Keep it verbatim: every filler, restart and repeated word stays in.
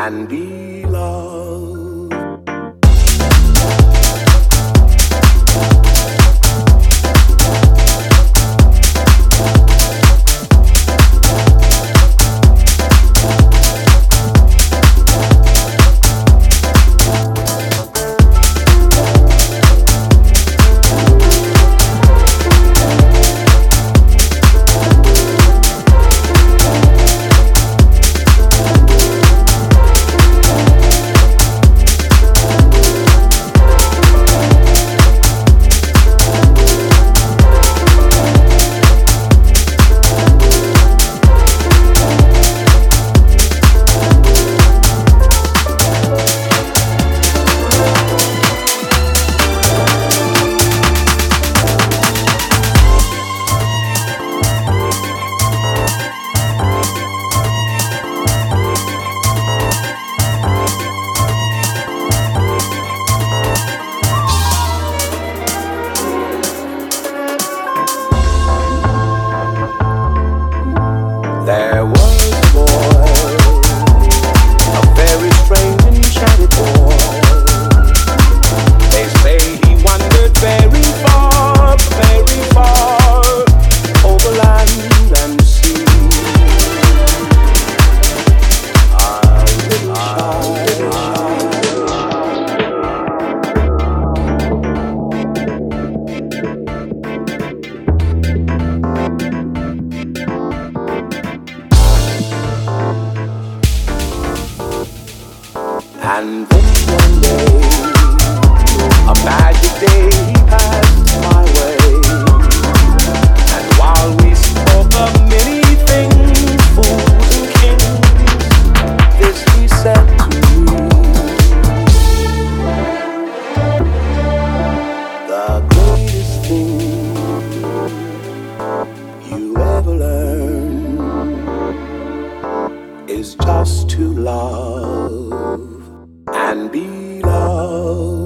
and be loved. There was a boy, a very strange enchanted boy. They say he wandered very far, very far, over land and sea. A little child, and then one day, a magic day he passed my way. And while we spoke of many things, fools and kings, this he said to me: the greatest thing you ever learn is just to love and be loved.